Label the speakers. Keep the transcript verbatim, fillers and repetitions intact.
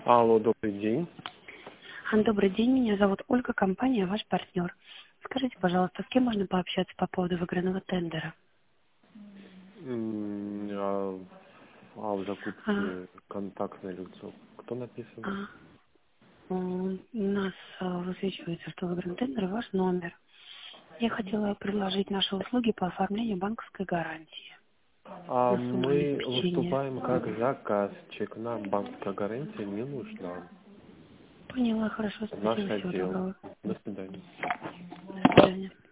Speaker 1: Алло, добрый день.
Speaker 2: А, Добрый день, меня зовут Ольга, компания «Ваш партнер». Скажите, пожалуйста, с кем можно пообщаться по поводу выигранного тендера?
Speaker 1: М, А, а в
Speaker 2: А,
Speaker 1: закупке контактное лицо. Кто написан?
Speaker 2: а, м, у нас а, высвечивается, что выигран тендер, ваш номер. Я хотела предложить наши услуги по оформлению банковской гарантии
Speaker 1: А
Speaker 2: на сумму
Speaker 1: мы
Speaker 2: обеспечения.
Speaker 1: выступаем как заказчик. Нам банковская гарантия не нужна.
Speaker 2: Поняла, хорошо,
Speaker 1: Наш
Speaker 2: спасибо, всего
Speaker 1: отдел.
Speaker 2: доброго.
Speaker 1: До свидания.
Speaker 2: До свидания.